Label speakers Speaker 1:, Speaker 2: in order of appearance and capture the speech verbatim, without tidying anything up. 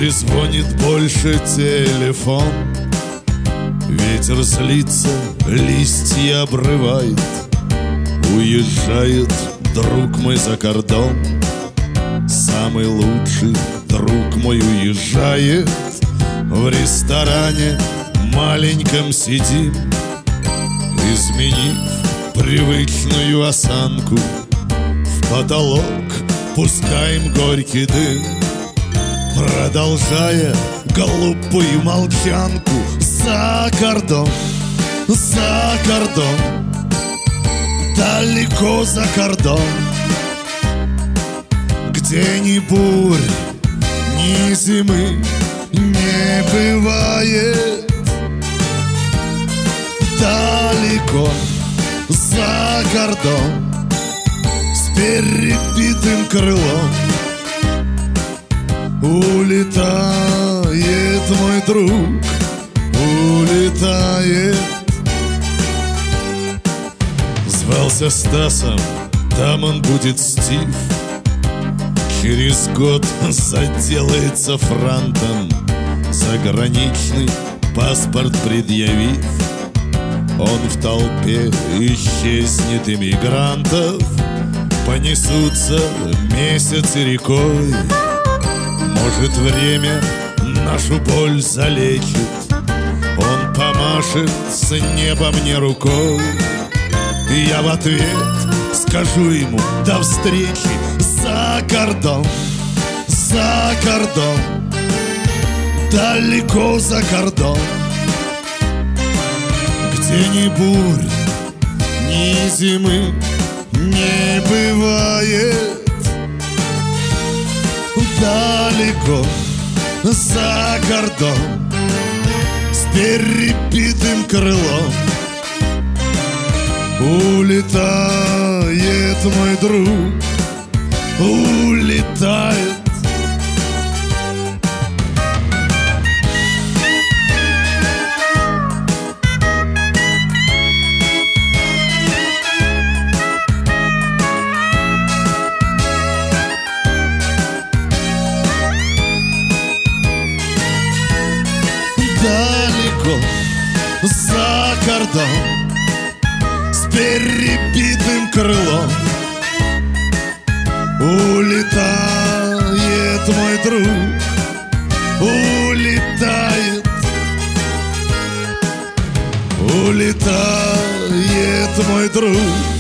Speaker 1: трезвонит больше телефон. Ветер злится, листья обрывает. Уезжает друг мой за кордон. Самый лучший друг мой уезжает. В ресторане маленьком сидим, изменив привычную осанку. В потолок пускаем горький дым, продолжая глупую молчанку. За кордон, за кордон, далеко за кордон, где ни бурь, ни зимы не бывает. Далеко за кордон, с перебитым крылом, улетает мой друг, улетает. Звался Стасом, там он будет Стив. Через год заделается франтом, заграничный паспорт предъявив. Он в толпе исчезнет иммигрантов, понесутся месяцы рекой. Может, время нашу боль залечит, он помашет с неба мне рукой. И я в ответ скажу ему: до встречи. За кордон, за кордон, далеко за кордон, где ни бурь, ни зимы не бывает. Далеко за кордон, с перебитым крылом, улетает мой друг, улетает. Далеко за кордон, с перебитым крылом, улетает мой друг, улетает. Улетает мой друг,